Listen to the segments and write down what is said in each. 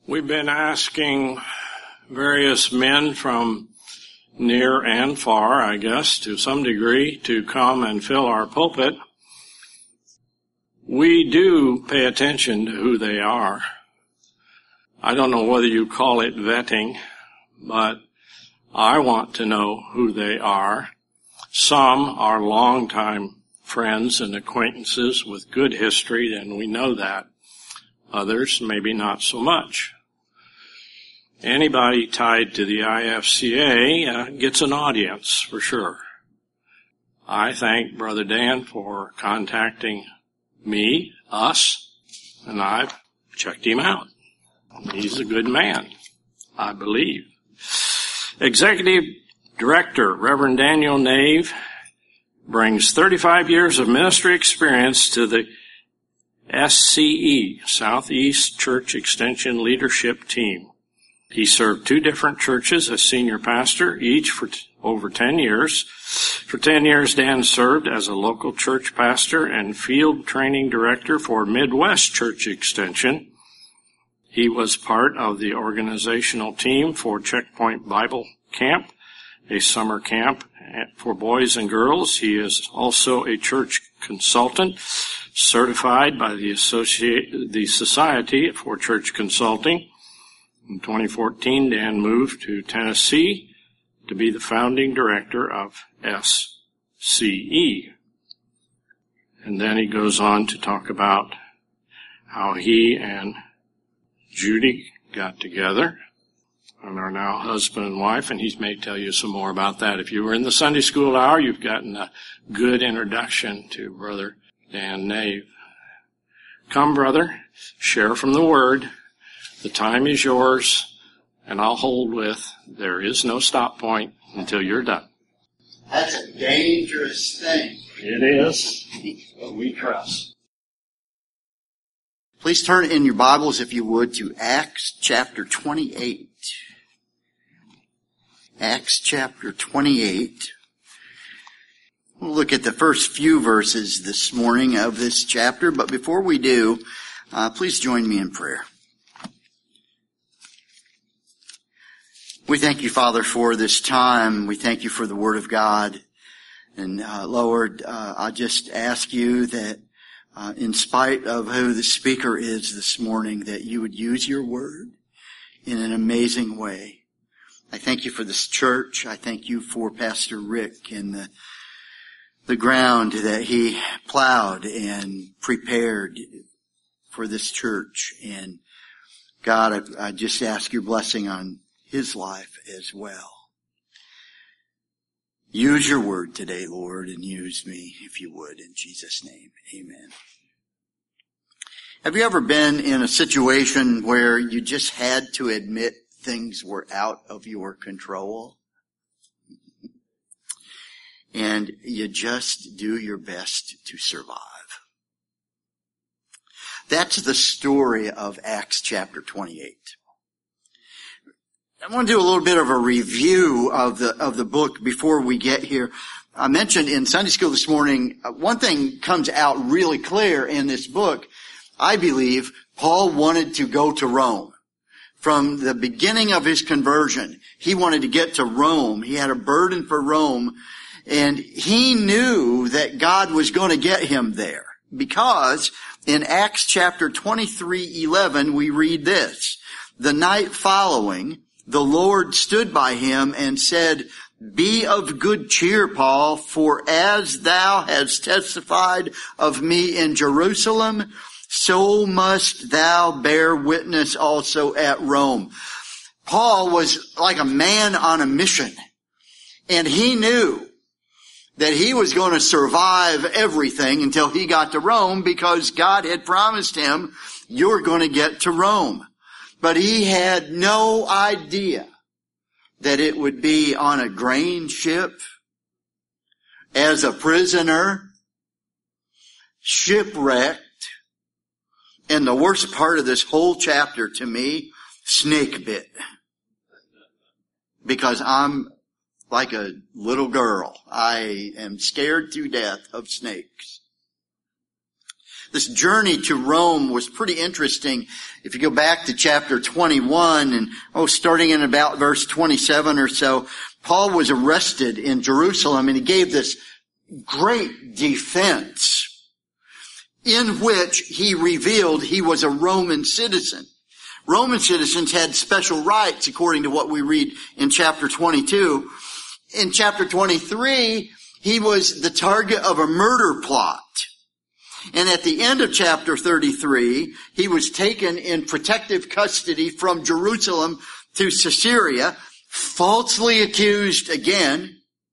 We've been asking various men from near and far, I guess, to some degree, to come and fill our pulpit. We do pay attention to who they are. I don't know whether you call it vetting, but I want to know who they are. Some are longtime friends and acquaintances with good history, and we know that. Others, maybe not so much. Anybody tied to the IFCA gets an audience, for sure. I thank Brother Dan for contacting us, and I've checked him out. He's a good man, I believe. Executive Director, Reverend Daniel Nave, brings 35 years of ministry experience to the SCE, Southeast Church Extension Leadership Team. He served 2 different churches as senior pastor, each for over 10 years. For 10 years, Dan served as a local church pastor and field training director for Midwest Church Extension. He was part of the organizational team for Checkpoint Bible Camp, a summer camp for boys and girls. He is also a church consultant, certified by the Society for Church Consulting. In 2014, Dan moved to Tennessee to be the founding director of SCE. And then he goes on to talk about how he and Judy got together and are now husband and wife, and he may tell you some more about that. If you were in the Sunday school hour, you've gotten a good introduction to Brother Dan Nave. Come, brother, share from the Word. The time is yours, and I'll hold with, there is no stop point until you're done. That's a dangerous thing. It is, but we trust. Please turn in your Bibles, if you would, to Acts chapter 28. Acts chapter 28. We'll look at the first few verses this morning of this chapter, but before we do, please join me in prayer. We thank you, Father, for this time. We thank you for the Word of God. And Lord, I just ask you that in spite of who the speaker is this morning, that you would use your Word in an amazing way. I thank you for this church. I thank you for Pastor Rick and the ground that he plowed and prepared for this church. And God, I just ask your blessing on his life as well. Use your word today, Lord, and use me, if you would, in Jesus' name. Amen. Have you ever been in a situation where you just had to admit things were out of your control? And you just do your best to survive. That's the story of Acts chapter 28. I want to do a little bit of a review of the book before we get here. I mentioned in Sunday school this morning, one thing comes out really clear in this book. I believe Paul wanted to go to Rome. From the beginning of his conversion, he wanted to get to Rome. He had a burden for Rome, and he knew that God was going to get him there. Because in Acts chapter 23:11, we read this: "The night following, the Lord stood by him and said, 'Be of good cheer, Paul, for as thou hast testified of me in Jerusalem, so must thou bear witness also at Rome.'" Paul was like a man on a mission, and he knew that he was going to survive everything until he got to Rome, because God had promised him, "You're going to get to Rome." But he had no idea that it would be on a grain ship, as a prisoner, shipwrecked, and the worst part of this whole chapter to me, snake bit. Because I'm like a little girl. I am scared to death of snakes. This journey to Rome was pretty interesting. If you go back to chapter 21 and, starting in about verse 27 or so, Paul was arrested in Jerusalem and he gave this great defense in which he revealed he was a Roman citizen. Roman citizens had special rights according to what we read in chapter 22. In chapter 23, he was the target of a murder plot. And at the end of chapter 33, he was taken in protective custody from Jerusalem to Caesarea, falsely accused again,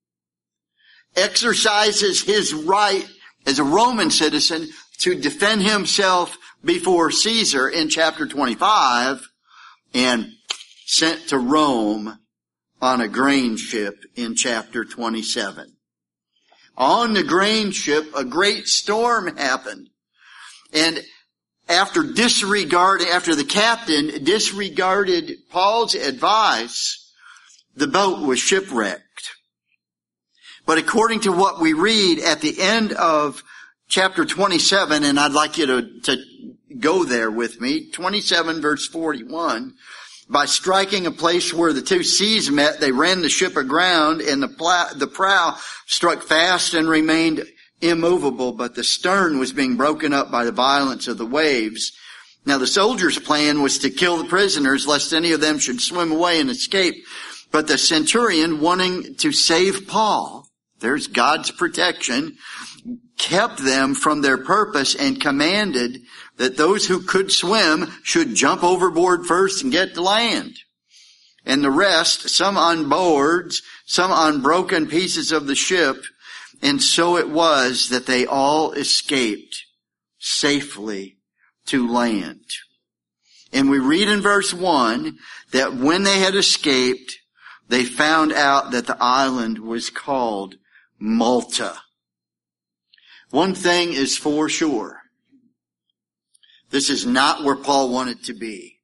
exercises his right as a Roman citizen to defend himself before Caesar in chapter 25, and sent to Rome on a grain ship in chapter 27. On the grain ship, a great storm happened. And after the captain disregarded Paul's advice, the boat was shipwrecked. But according to what we read at the end of chapter 27, and I'd like you to go there with me, 27 verse 41, by striking a place where the two seas met, they ran the ship aground, and the prow struck fast and remained immovable, but the stern was being broken up by the violence of the waves. Now the soldiers' plan was to kill the prisoners, lest any of them should swim away and escape. But the centurion, wanting to save Paul, there's God's protection, kept them from their purpose and commanded that those who could swim should jump overboard first and get to land. And the rest, some on boards, some on broken pieces of the ship. And so it was that they all escaped safely to land. And we read in verse 1 that when they had escaped, they found out that the island was called Malta. One thing is for sure. This is not where Paul wanted to be.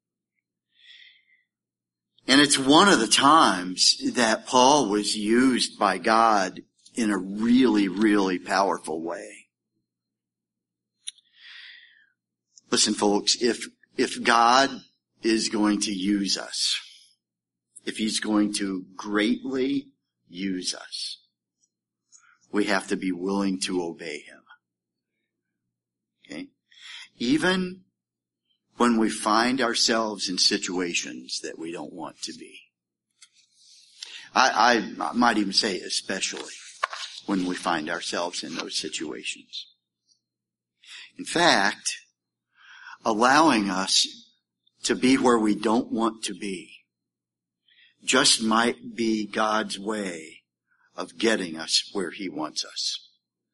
And it's one of the times that Paul was used by God in a really, really powerful way. Listen, folks, if God is going to use us, if He's going to greatly use us, we have to be willing to obey Him. Okay? Even when we find ourselves in situations that we don't want to be. I might even say especially when we find ourselves in those situations. In fact, allowing us to be where we don't want to be just might be God's way of getting us where He wants us.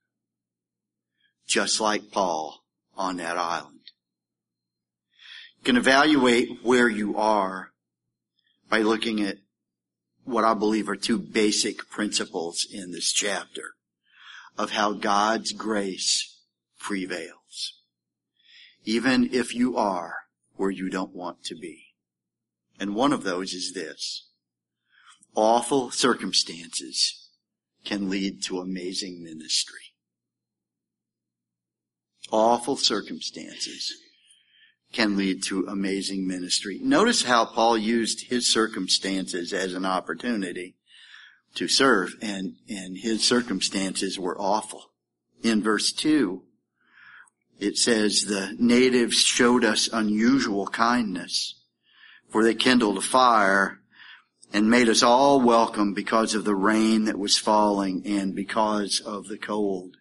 Just like Paul on that island. You can evaluate where you are by looking at what I believe are two basic principles in this chapter of how God's grace prevails. Even if you are where you don't want to be. And one of those is this. Awful circumstances can lead to amazing ministry. Awful circumstances can lead to amazing ministry. Notice how Paul used his circumstances as an opportunity to serve, and his circumstances were awful. In verse 2, it says, the natives showed us unusual kindness, for they kindled a fire and made us all welcome because of the rain that was falling and because of the cold.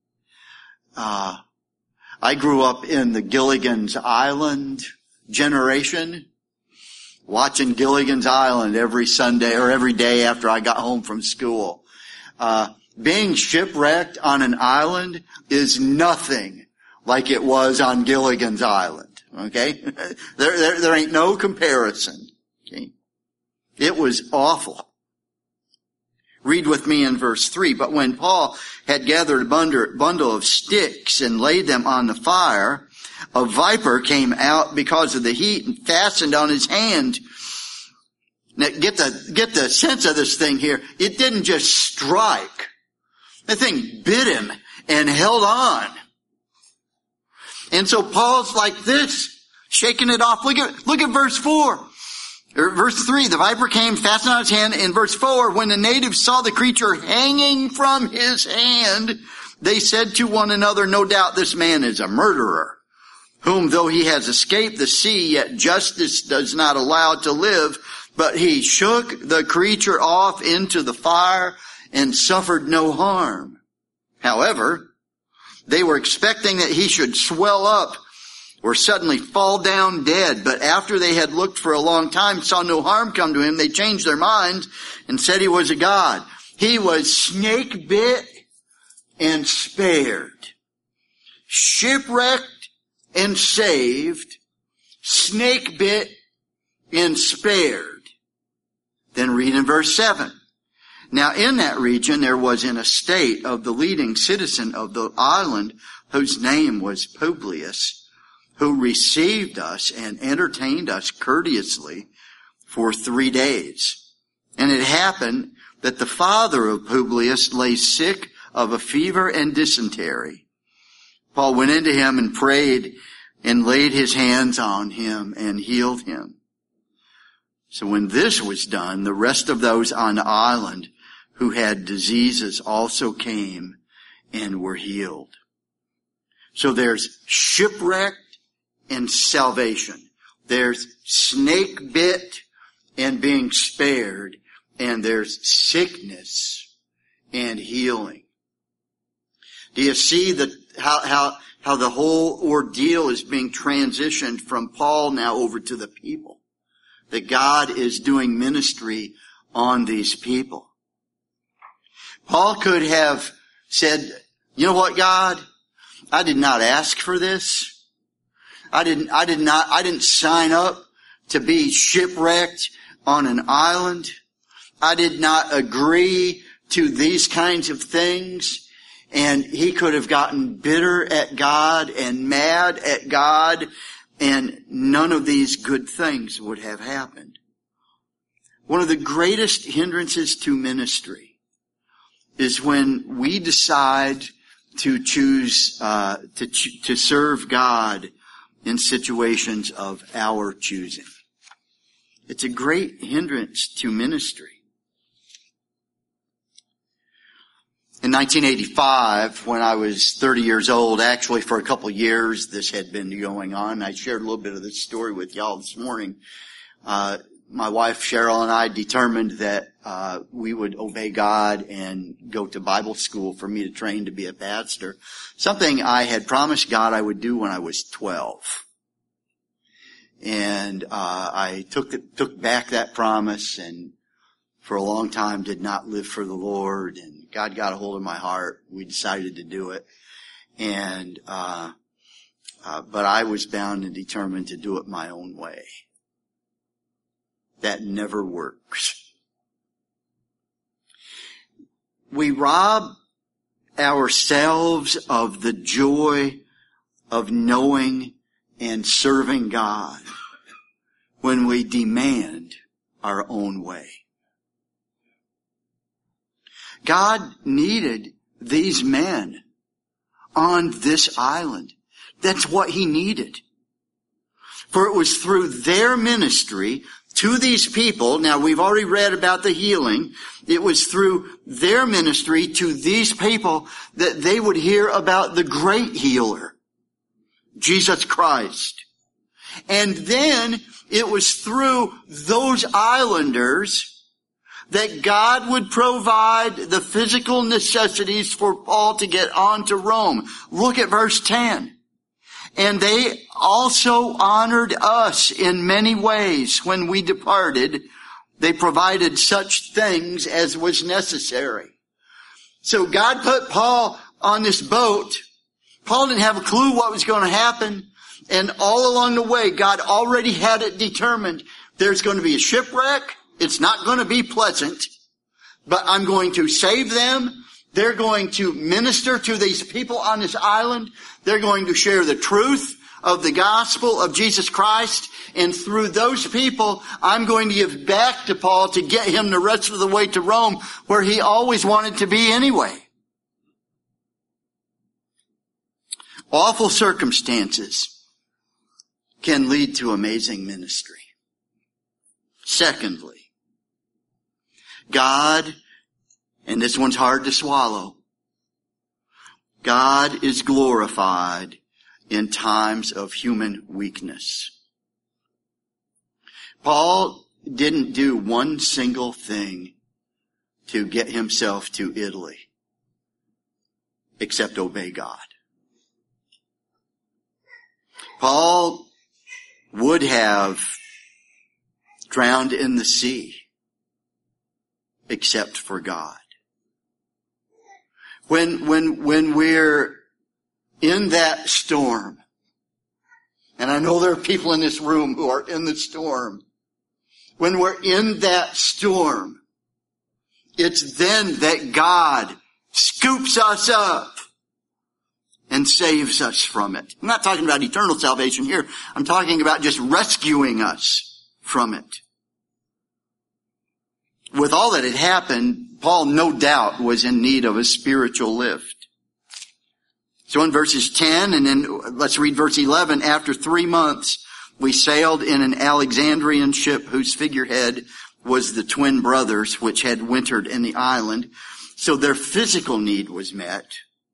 I grew up in the Gilligan's Island generation, watching Gilligan's Island every Sunday or every day after I got home from school. Being shipwrecked on an island is nothing like it was on Gilligan's Island. Okay? There ain't no comparison. Okay? It was awful. Read with me in verse 3. But when Paul had gathered a bundle of sticks and laid them on the fire, a viper came out because of the heat and fastened on his hand. Now get the sense of this thing here. It didn't just strike. The thing bit him and held on. And so Paul's like this, shaking it off. Look at verse 4. Or verse 3, the viper came, fastened on his hand. In verse 4, when the natives saw the creature hanging from his hand, they said to one another, no doubt this man is a murderer, whom though he has escaped the sea, yet justice does not allow to live. But he shook the creature off into the fire and suffered no harm. However, they were expecting that he should swell up or suddenly fall down dead. But after they had looked for a long time, saw no harm come to him, they changed their minds and said he was a god. He was snake bit and spared, shipwrecked and saved, snake bit and spared. Then read in verse 7. Now in that region there was an estate of the leading citizen of the island, whose name was Publius, who received us and entertained us courteously for 3 days. And it happened that the father of Publius lay sick of a fever and dysentery. Paul went into him and prayed and laid his hands on him and healed him. So when this was done, the rest of those on the island who had diseases also came and were healed. So there's shipwrecked and salvation. There's snake bit and being spared. And there's sickness and healing. Do you see how the whole ordeal is being transitioned from Paul now over to the people? That God is doing ministry on these people. Paul could have said, you know what, God? I did not ask for this. I didn't sign up to be shipwrecked on an island. I did not agree to these kinds of things. And he could have gotten bitter at God and mad at God, and none of these good things would have happened. One of the greatest hindrances to ministry is when we decide to choose to serve God in situations of our choosing. It's a great hindrance to ministry. In 1985, when I was 30 years old, actually for a couple of years this had been going on. I shared a little bit of this story with y'all this morning. My wife Cheryl and I determined that we would obey God and go to Bible school for me to train to be a pastor. Something I had promised God I would do when I was 12. And I took back that promise, and for a long time did not live for the Lord, and God got a hold of my heart. We decided to do it. And but I was bound and determined to do it my own way. That never works. We rob ourselves of the joy of knowing and serving God when we demand our own way. God needed these men on this island. That's what he needed. For it was through their ministry to these people. Now we've already read about the healing. It was through their ministry to these people that they would hear about the great healer, Jesus Christ. And then it was through those islanders that God would provide the physical necessities for Paul to get on to Rome. Look at verse 10. And they also honored us in many ways when we departed. They provided such things as was necessary. So God put Paul on this boat. Paul didn't have a clue what was going to happen. And all along the way, God already had it determined. There's going to be a shipwreck. It's not going to be pleasant, but I'm going to save them. They're going to minister to these people on this island. They're going to share the truth of the gospel of Jesus Christ. And through those people, I'm going to give back to Paul to get him the rest of the way to Rome, where he always wanted to be anyway. Awful circumstances can lead to amazing ministry. Secondly, God, and this one's hard to swallow, God is glorified in times of human weakness. Paul didn't do one single thing to get himself to Italy except obey God. Paul would have drowned in the sea except for God. When we're in that storm, and I know there are people in this room who are in the storm, when we're in that storm, it's then that God scoops us up and saves us from it. I'm not talking about eternal salvation here. I'm talking about just rescuing us from it. With all that had happened, Paul no doubt was in need of a spiritual lift. So in verses 10 and then let's read verse 11, after 3 months, we sailed in an Alexandrian ship whose figurehead was the twin brothers which had wintered in the island. So their physical need was met.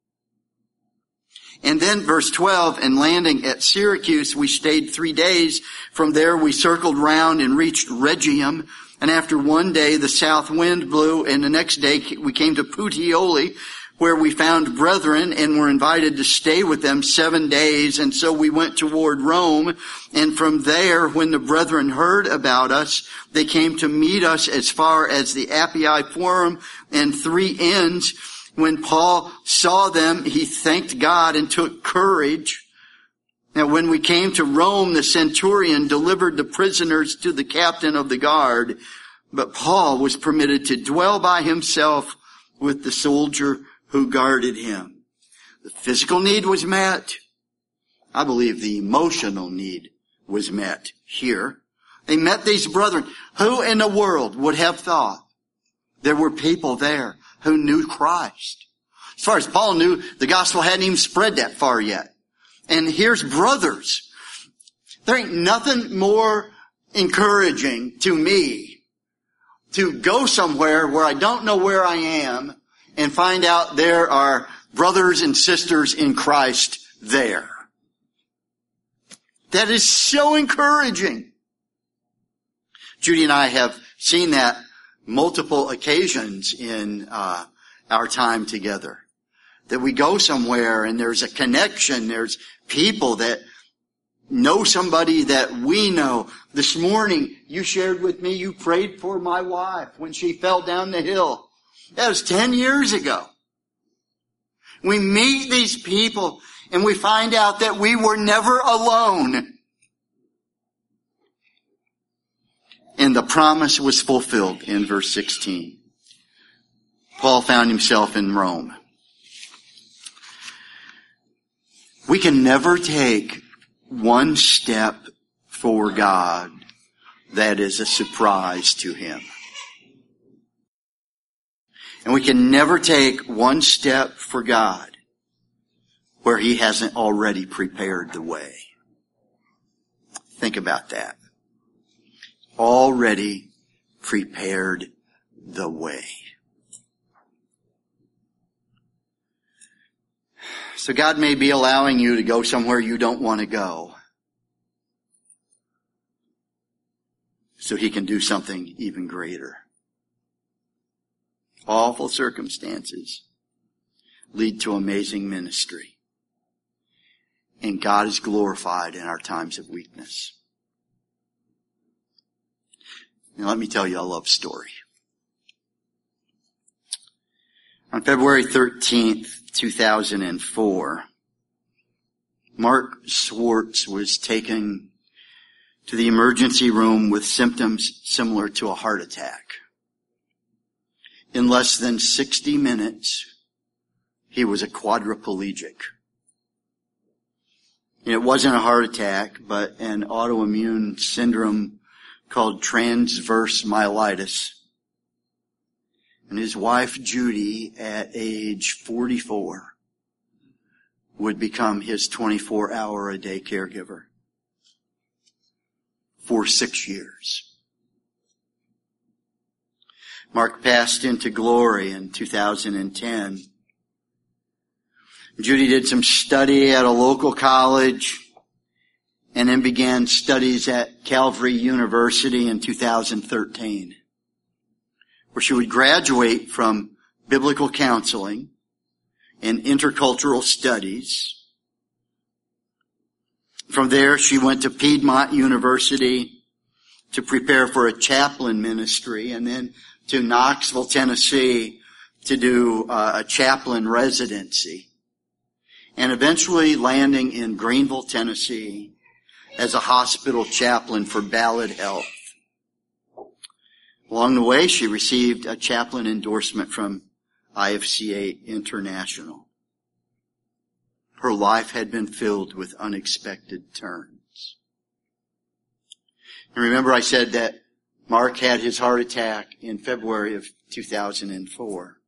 And then verse 12, and landing at Syracuse, we stayed 3 days. From there we circled round and reached Rhegium. And after 1 day the south wind blew, and the next day we came to Puteoli, where we found brethren and were invited to stay with them 7 days. And so we went toward Rome. And from there, when the brethren heard about us, they came to meet us as far as the Appii Forum and 3 Inns. When Paul saw them, he thanked God and took courage. Now, when we came to Rome, the centurion delivered the prisoners to the captain of the guard. But Paul was permitted to dwell by himself with the soldier who guarded him. The physical need was met. I believe the emotional need was met here. They met these brethren. Who in the world would have thought there were people there who knew Christ? As far as Paul knew, the gospel hadn't even spread that far yet. And here's brothers. There ain't nothing more encouraging to me to go somewhere where I don't know where I am and find out there are brothers and sisters in Christ there. That is so encouraging. Judy and I have seen that multiple occasions in our time together. That we go somewhere and there's a connection, there's people that know somebody that we know. This morning, you shared with me, you prayed for my wife when she fell down the hill. That was 10 years ago. We meet these people and we find out that we were never alone. And the promise was fulfilled in verse 16. Paul found himself in Rome. We can never take one step for God that is a surprise to Him. And we can never take one step for God where He hasn't already prepared the way. Think about that. Already prepared the way. So God may be allowing you to go somewhere you don't want to go, so He can do something even greater. Awful circumstances lead to amazing ministry. And God is glorified in our times of weakness. Now let me tell you a love story. On February 13th, 2004, Mark Swartz was taken to the emergency room with symptoms similar to a heart attack. In less than 60 minutes, he was a quadriplegic. And it wasn't a heart attack, but an autoimmune syndrome called transverse myelitis. And his wife, Judy, at age 44, would become his 24-hour-a-day caregiver for 6 years. Mark passed into glory in 2010. Judy did some study at a local college and then began studies at Calvary University in 2013, where she would graduate from biblical counseling and intercultural studies. From there, she went to Piedmont University to prepare for a chaplain ministry, and then to Knoxville, Tennessee to do a chaplain residency, and eventually landing in Greenville, Tennessee as a hospital chaplain for Ballad Health. Along the way, she received a chaplain endorsement from IFCA International. Her life had been filled with unexpected turns. And remember, I said that Mark had his heart attack in February of 2004.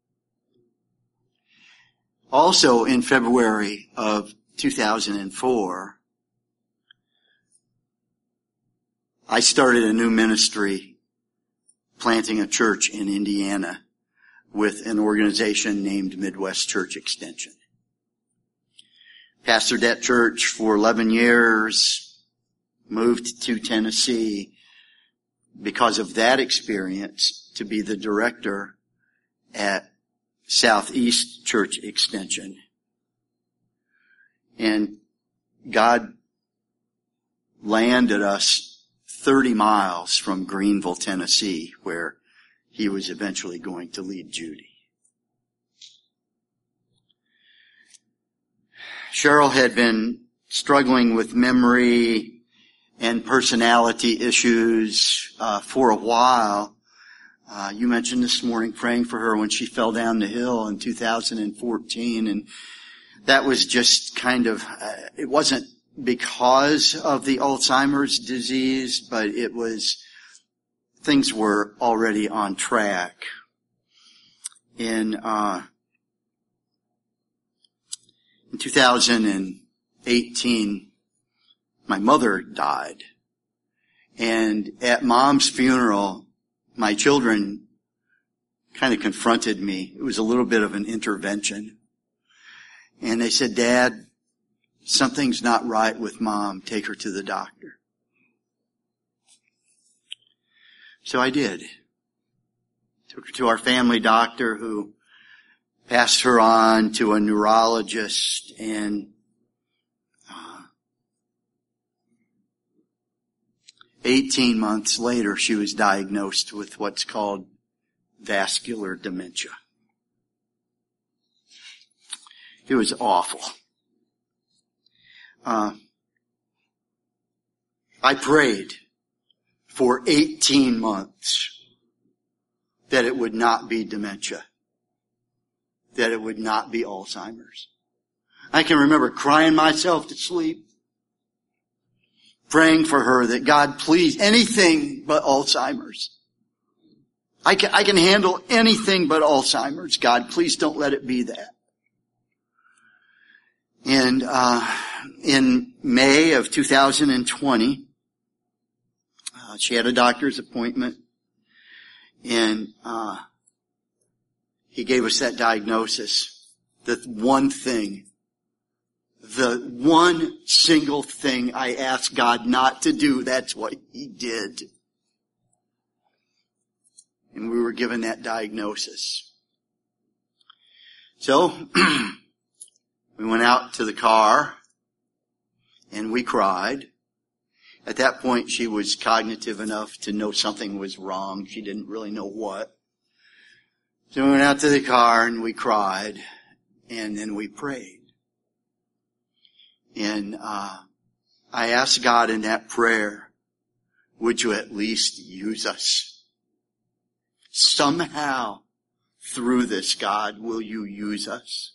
Also in February of 2004, I started a new ministry, planting a church in Indiana with an organization named Midwest Church Extension. Pastored that church for 11 years, moved to Tennessee because of that experience to be the director at Southeast Church Extension. And God landed us 30 miles from Greenville, Tennessee, where he was eventually going to lead Judy. Cheryl had been struggling with memory and personality issues for a while. You mentioned this morning praying for her when she fell down the hill in 2014, and that was just kind of, it wasn't because of the Alzheimer's disease, but it was, things were already on track. In 2018, my mother died. And at Mom's funeral, my children kind of confronted me. It was a little bit of an intervention. And they said, "Dad, something's not right with Mom. Take her to the doctor." So I did. Took her to our family doctor, who passed her on to a neurologist, and 18 months later, she was diagnosed with what's called vascular dementia. It was awful. I prayed for 18 months that it would not be dementia, that it would not be Alzheimer's. I can remember crying myself to sleep, praying for her that God, please, anything but Alzheimer's. I can handle anything but Alzheimer's. God, please don't let it be that. And in May of 2020, she had a doctor's appointment, and he gave us that diagnosis. The one single thing I asked God not to do, that's what he did. And we were given that diagnosis. So, we went out to the car and we cried. At that point, she was cognitive enough to know something was wrong. She didn't really know what. So we went out to the car and we cried, and then we prayed. And I asked God in that prayer, would you at least use us? Somehow through this, God, will you use us?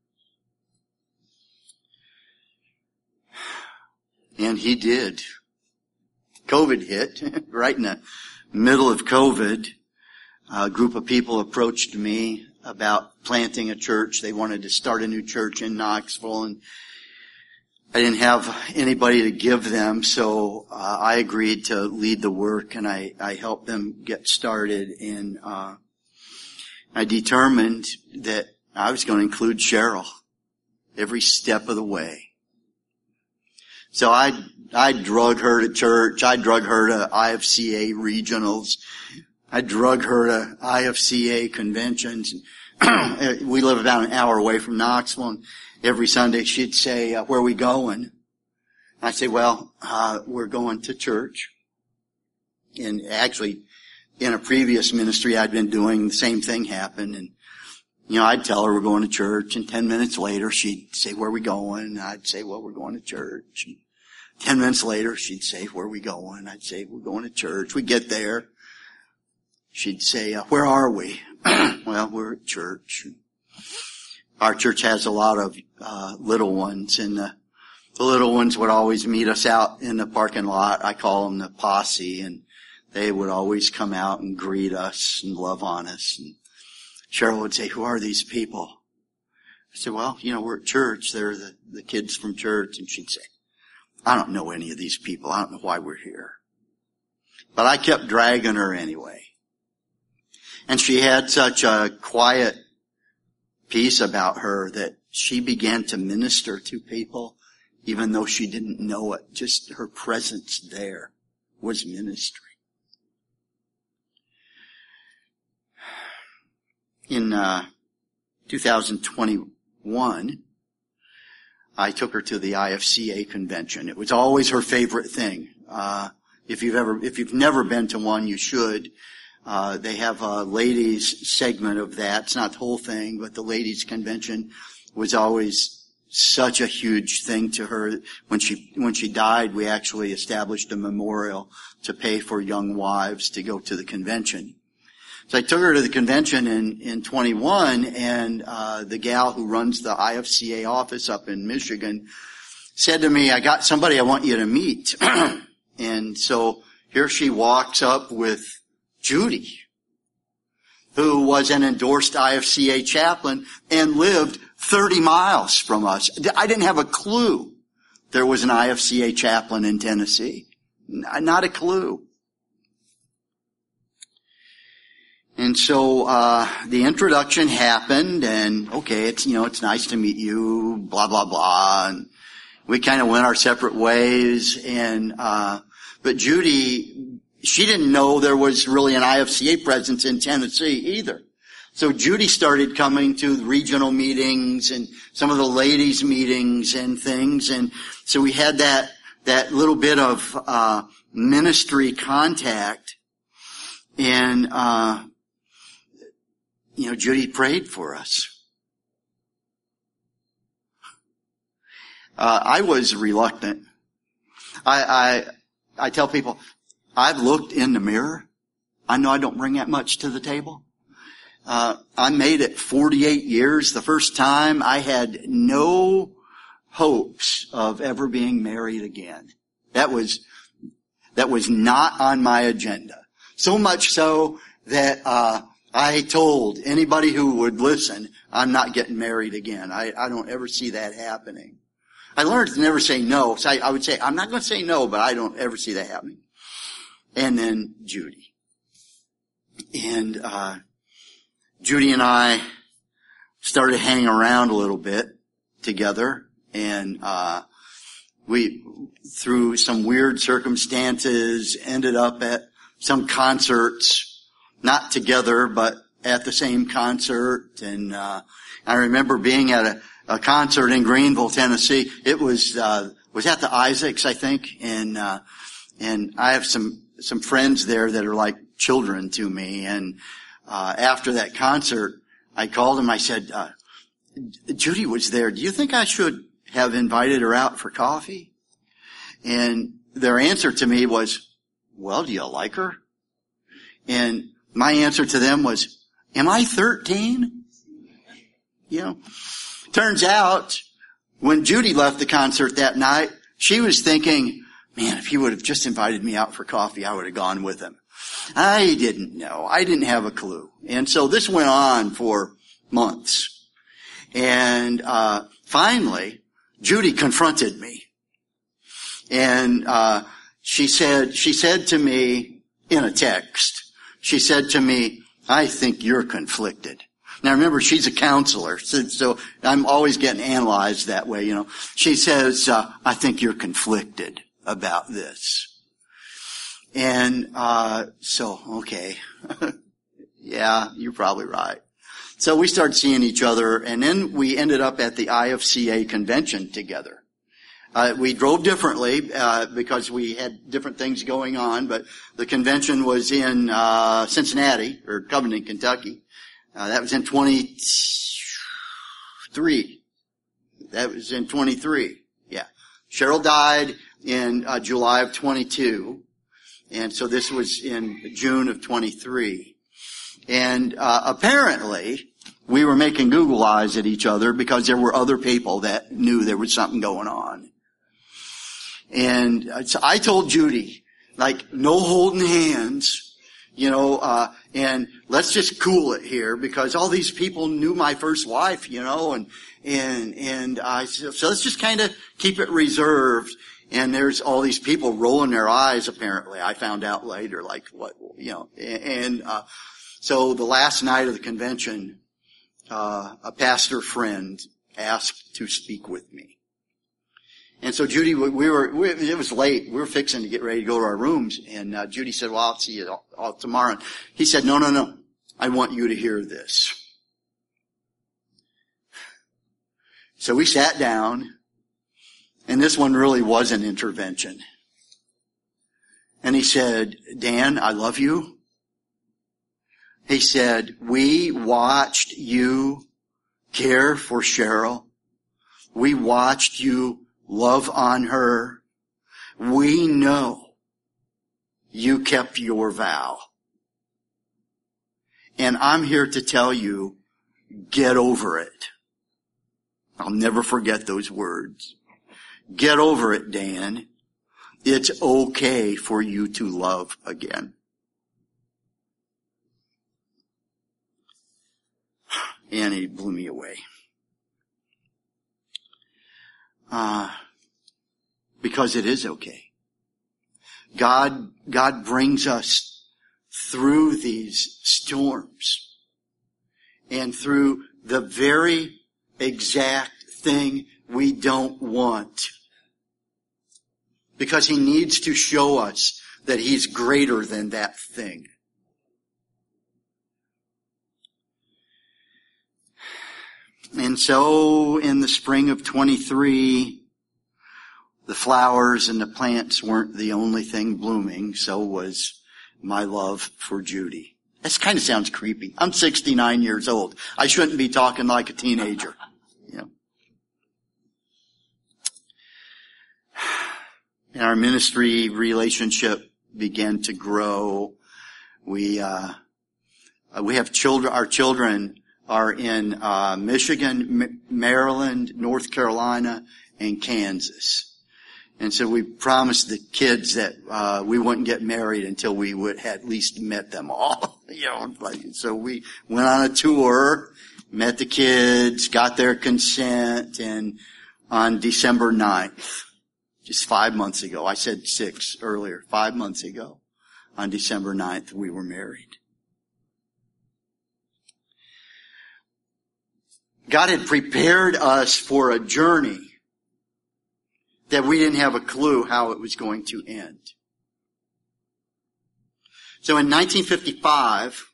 And he did. COVID hit. Right in the middle of COVID, a group of people approached me about planting a church. They wanted to start a new church in Knoxville, and I didn't have anybody to give them, so I agreed to lead the work, and I helped them get started. And I determined that I was going to include Cheryl every step of the way. So I drug her to church. I drug her to IFCA regionals. I drug her to IFCA conventions. We live about an hour away from Knoxville, and every Sunday she'd say, where are we going? I'd say, well, we're going to church. And actually, in a previous ministry I'd been doing, the same thing happened. And, I'd tell her we're going to church, and 10 minutes later she'd say, where are we going? And I'd say, well, we're going to church. And 10 minutes later she'd say, where are we going? I'd say, we're going to church. We get there. She'd say, where are we? Well, we're at church. Our church has a lot of little ones, and the little ones would always meet us out in the parking lot. I call them the posse, and they would always come out and greet us and love on us. And Cheryl would say, who are these people? I said, well, we're at church. They're the kids from church. And she'd say, I don't know any of these people. I don't know why we're here. But I kept dragging her anyway. And she had such a quiet peace about her that she began to minister to people even though she didn't know it. Just her presence there was ministry. In 2021, I took her to the IFCA convention. It was always her favorite thing. If you've never been to one, you should. They have a ladies segment of that. It's not the whole thing, but the ladies convention was always such a huge thing to her. When she died, we actually established a memorial to pay for young wives to go to the convention. So I took her to the convention in 21, and the gal who runs the IFCA office up in Michigan said to me, I got somebody I want you to meet. And so here she walks up with Judy, who was an endorsed IFCA chaplain and lived 30 miles from us. I didn't have a clue there was an IFCA chaplain in Tennessee. Not a clue. And so the introduction happened, and okay, it's nice to meet you, blah blah blah, and we kind of went our separate ways. And but Judy, she didn't know there was really an IFCA presence in Tennessee either. So Judy started coming to the regional meetings and some of the ladies' meetings and things, and so we had that little bit of ministry contact, and Judy prayed for us. I was reluctant. I tell people, I've looked in the mirror. I know I don't bring that much to the table. I made it 48 years. The first time I had no hopes of ever being married again. That was not on my agenda. So much so that, I told anybody who would listen, I'm not getting married again. I don't ever see that happening. I learned to never say no. So I would say, I'm not going to say no, but I don't ever see that happening. And then Judy. And Judy and I started hanging around a little bit together. And we, through some weird circumstances, ended up at some concerts. Not together, but at the same concert. And I remember being at a concert in Greenville, Tennessee. It was at the Isaacs, I think. And I have some friends there that are like children to me. And after that concert, I called them. I said, Judy was there. Do you think I should have invited her out for coffee? And their answer to me was, well, do you like her? And my answer to them was, am I 13? Turns out when Judy left the concert that night, she was thinking, man, if he would have just invited me out for coffee, I would have gone with him. I didn't know. I didn't have a clue. And so this went on for months. And finally, Judy confronted me. And she said to me in a text, she said to me, "I think you're conflicted." Now remember, she's a counselor, so I'm always getting analyzed that way, you know. She says, "I think you're conflicted about this." And okay. Yeah, you're probably right. So we started seeing each other, and then we ended up at the IFCA convention together. We drove differently because we had different things going on, but the convention was in Cincinnati, or Covington, Kentucky. That was in 23. That was in 23. Yeah. Cheryl died in July of 22, and so this was in June of 23. And apparently, we were making Google eyes at each other because there were other people that knew there was something going on. And so I told Judy, like, no holding hands, you know, and let's just cool it here because all these people knew my first wife, you know, and I said, so let's just kind of keep it reserved. And there's all these people rolling their eyes, apparently. I found out later, like, what, you know, so the last night of the convention, a pastor friend asked to speak with me. And so Judy, it was late. We were fixing to get ready to go to our rooms. And Judy said, "Well, I'll see you all tomorrow." He said, No. I want you to hear this. So we sat down, and this one really was an intervention. And he said, "Dan, I love you." He said, "We watched you care for Cheryl. We watched you love on her. We know you kept your vow. And I'm here to tell you, get over it." I'll never forget those words. Get over it, Dan. It's okay for you to love again. And he blew me away. Because it is okay. God brings us through these storms and through the very exact thing we don't want. Because He needs to show us that He's greater than that thing. And so in the spring of 23, the flowers and the plants weren't the only thing blooming, so was my love for Judy. That kind of sounds creepy. I'm 69 years old. I shouldn't be talking like a teenager. You know. And our ministry relationship began to grow. We have children. Our children are in Michigan, Maryland, North Carolina, and Kansas. And so we promised the kids that we wouldn't get married until we would had at least met them all. You know, so we went on a tour, met the kids, got their consent, and on December 9th, just 5 months ago, I said 6 earlier, 5 months ago, on December 9th, we were married. God had prepared us for a journey that we didn't have a clue how it was going to end. So in 1955,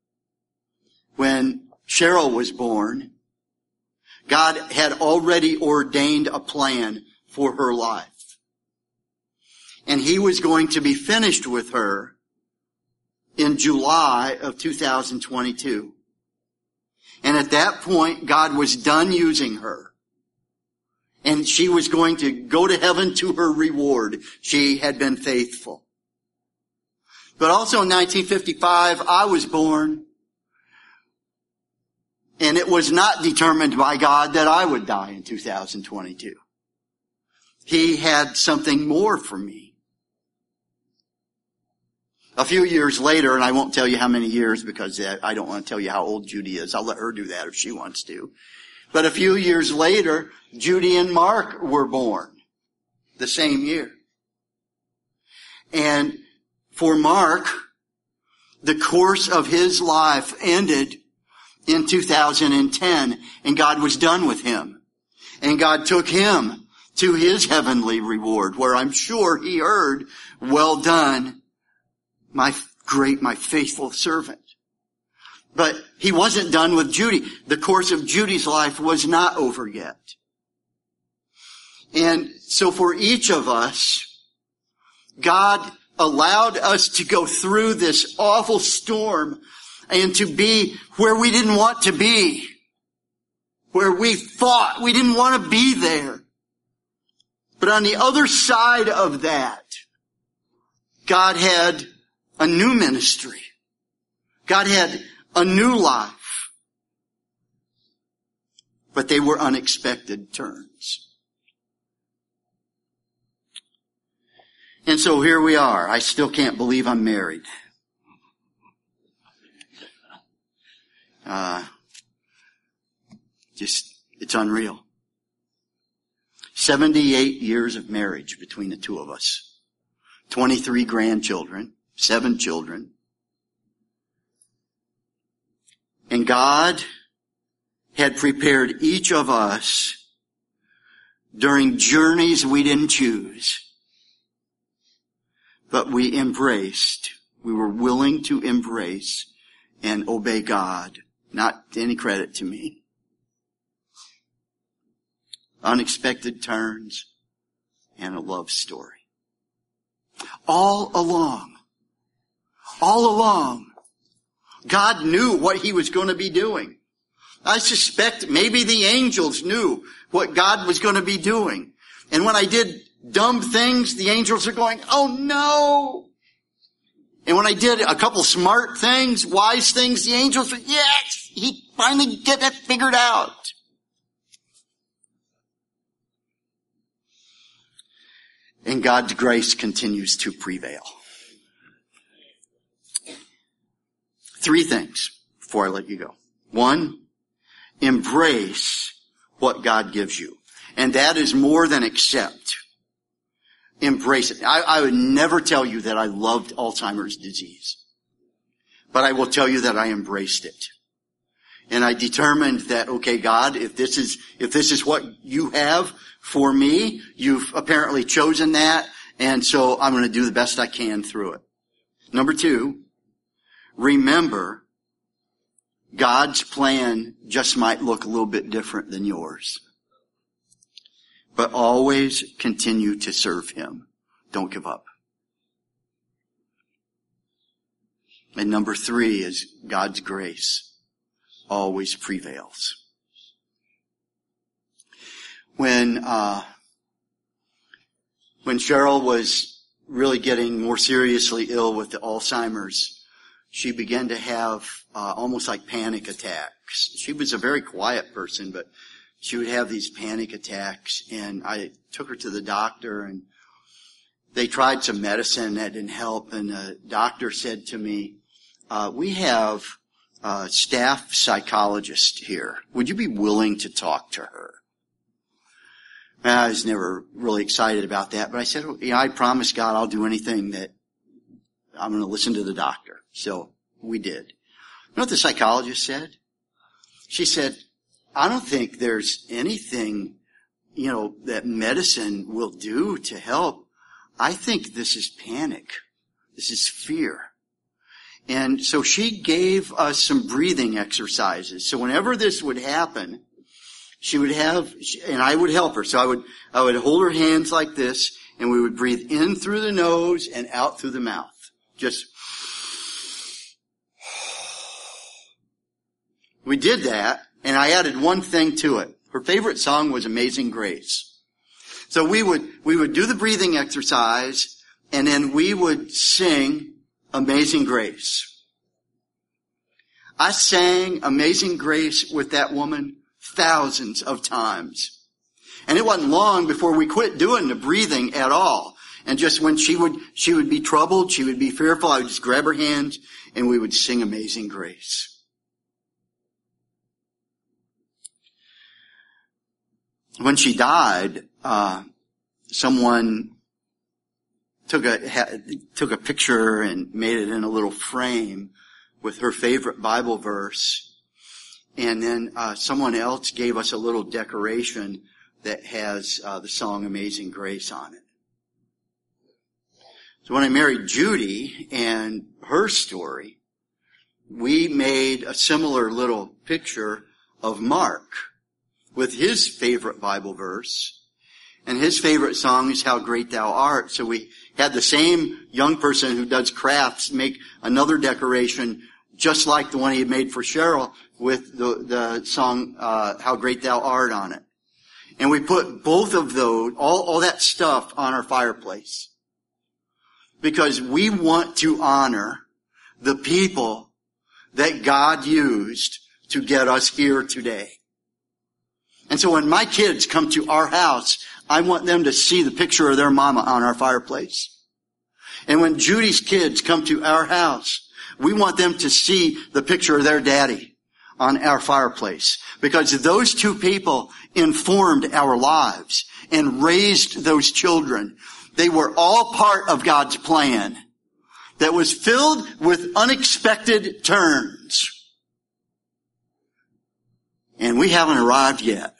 when Cheryl was born, God had already ordained a plan for her life. And He was going to be finished with her in July of 2022. And at that point, God was done using her. And she was going to go to heaven to her reward. She had been faithful. But also in 1955, I was born. And it was not determined by God that I would die in 2022. He had something more for me. A few years later, and I won't tell you how many years because I don't want to tell you how old Judy is. I'll let her do that if she wants to. But a few years later, Judy and Mark were born the same year. And for Mark, the course of his life ended in 2010, and God was done with him. And God took him to his heavenly reward, where I'm sure he heard, "Well done, my faithful servant." But he wasn't done with Judy. The course of Judy's life was not over yet. And so for each of us, God allowed us to go through this awful storm and to be where we didn't want to be, where we thought we didn't want to be there. But on the other side of that, God had a new ministry. God had a new life. But they were unexpected turns. And so here we are. I still can't believe I'm married. It's unreal. 78 years of marriage between the two of us. 23 grandchildren, 7 children. And God had prepared each of us during journeys we didn't choose. But we embraced. We were willing to embrace and obey God. Not any credit to me. Unexpected turns and a love story. All along, God knew what he was going to be doing. I suspect maybe the angels knew what God was going to be doing. And when I did dumb things, the angels are going, "Oh no." And when I did a couple smart things, wise things, the angels are, "Yes, he finally get that figured out." And God's grace continues to prevail. 3 things before I let you go. 1, embrace what God gives you. And that is more than accept. Embrace it. I would never tell you that I loved Alzheimer's disease. But I will tell you that I embraced it. And I determined that, okay, God, if this is what you have for me, you've apparently chosen that, and so I'm going to do the best I can through it. Number 2, remember, God's plan just might look a little bit different than yours. But always continue to serve him. Don't give up. And number 3 is God's grace always prevails. When Cheryl was really getting more seriously ill with the Alzheimer's, she began to have almost like panic attacks. She was a very quiet person, but she would have these panic attacks, and I took her to the doctor, and they tried some medicine that didn't help, and the doctor said to me, "We have a staff psychologist here. Would you be willing to talk to her?" I was never really excited about that, but I said, I promise God I'll do anything that I'm going to listen to the doctor. So we did. You know what the psychologist said? She said, "I don't think there's anything, that medicine will do to help. I think this is panic. This is fear." And so she gave us some breathing exercises. So whenever this would happen, she would have, and I would help her. So I would hold her hands like this, and we would breathe in through the nose and out through the mouth. Just, we did that, and I added one thing to it. Her favorite song was Amazing Grace. So we would do the breathing exercise, and then we would sing Amazing Grace. I sang Amazing Grace with that woman thousands of times. And it wasn't long before we quit doing the breathing at all. And just when she would be troubled, she would be fearful, I would just grab her hand and we would sing Amazing Grace. When she died, someone took a picture and made it in a little frame with her favorite Bible verse. And then someone else gave us a little decoration that has the song Amazing Grace on it. So when I married Judy and her story, we made a similar little picture of Mark with his favorite Bible verse. And his favorite song is How Great Thou Art. So we had the same young person who does crafts make another decoration just like the one he had made for Cheryl with the song How Great Thou Art on it. And we put both of those, all that stuff on our fireplace. Because we want to honor the people that God used to get us here today. And so when my kids come to our house, I want them to see the picture of their mama on our fireplace. And when Judy's kids come to our house, we want them to see the picture of their daddy on our fireplace. Because those two people informed our lives and raised those children. They were all part of God's plan that was filled with unexpected turns. And we haven't arrived yet.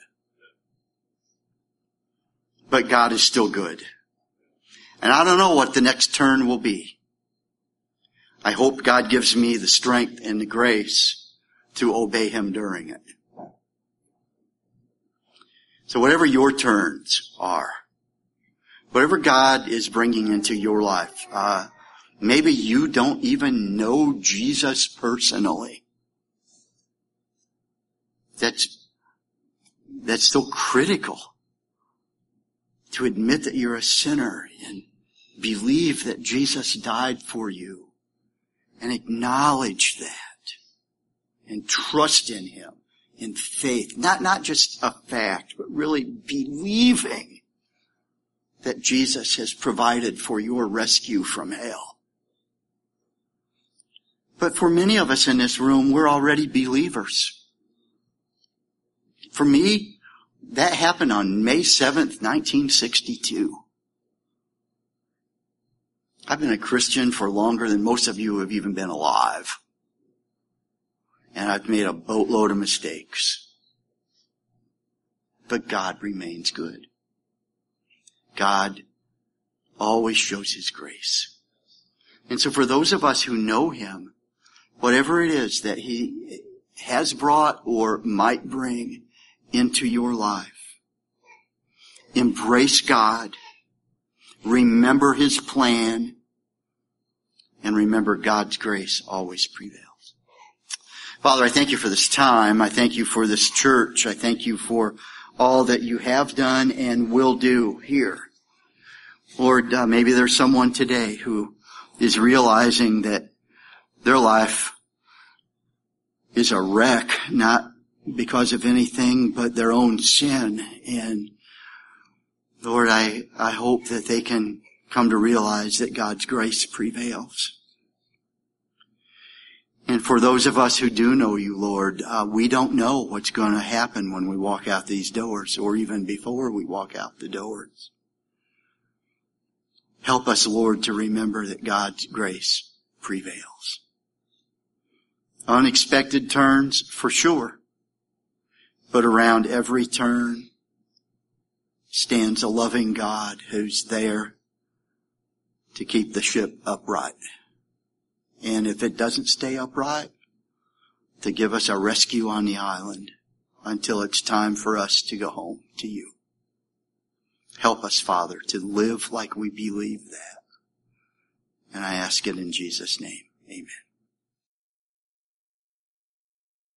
But God is still good. And I don't know what the next turn will be. I hope God gives me the strength and the grace to obey Him during it. So whatever your turns are, whatever God is bringing into your life, maybe you don't even know Jesus personally. That's so critical to admit that you're a sinner and believe that Jesus died for you and acknowledge that and trust in Him in faith. Not just a fact, but really believing that Jesus has provided for your rescue from hell. But for many of us in this room, we're already believers. For me, that happened on May 7th, 1962. I've been a Christian for longer than most of you have even been alive. And I've made a boatload of mistakes. But God remains good. God always shows His grace. And so for those of us who know Him, whatever it is that He has brought or might bring into your life, embrace God, remember His plan, and remember God's grace always prevails. Father, I thank You for this time. I thank You for this church. I thank You for all that You have done and will do here. Lord, maybe there's someone today who is realizing that their life is a wreck, not because of anything but their own sin. And Lord, I hope that they can come to realize that God's grace prevails. And for those of us who do know You, Lord, we don't know what's going to happen when we walk out these doors or even before we walk out the doors. Help us, Lord, to remember that God's grace prevails. Unexpected turns, for sure. But around every turn stands a loving God who's there to keep the ship upright. And if it doesn't stay upright, to give us a rescue on the island until it's time for us to go home to You. Help us, Father, to live like we believe that. And I ask it in Jesus' name. Amen.